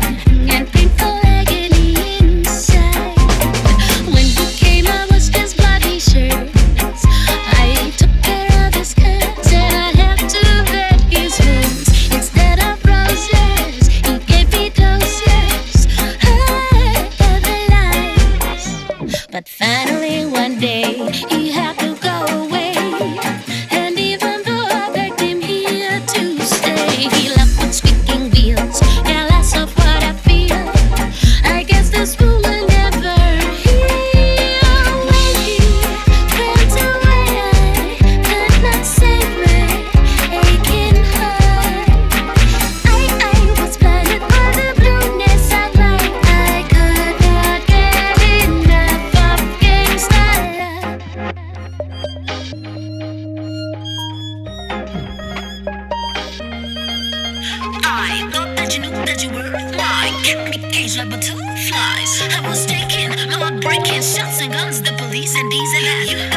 and painful agony inside. When he came, I was just bloody shirts. I took care of his cuts, and I have to vet his wounds. Instead of roses, he gave me doses of lies. But finally, one day, he had to go away. And even though I begged him, he had to stay. He left with squeaking wheels, careless of what I feel. I guess this woman never heal. When he went away, I could not save my aching heart. I was blinded by the blueness of life. I could not get enough of gangsta love. I thought that you knew that you were mine. Kept me caged like butterflies. I was taking, my heart breaking shots and guns, the police and these and that. You